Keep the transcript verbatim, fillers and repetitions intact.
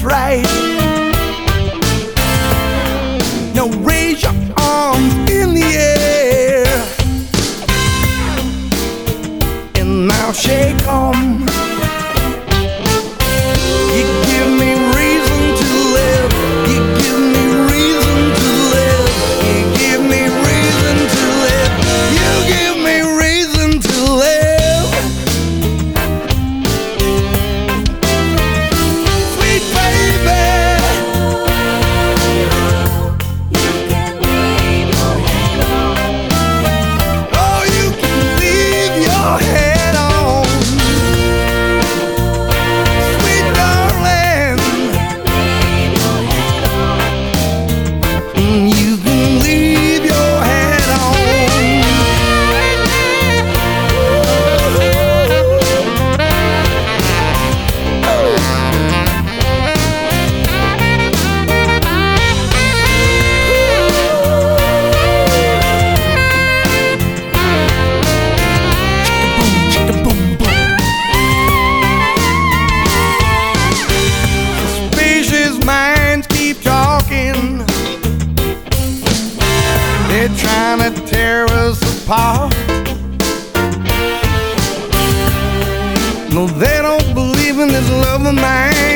that's right. Now raise your arms in the air and now shake 'em. You give me reason to live. You give me reason to live. You give me reason to live. You give me reason to live. Sweet baby, You can leave your head on. oh, you can leave your head on. Sweet darling, Leave your head on. mm, you can leave your head on. Chicka boom, boom. Suspicious minds keep talking. They're trying to tear us apart. No, they don't believe in this love of mine.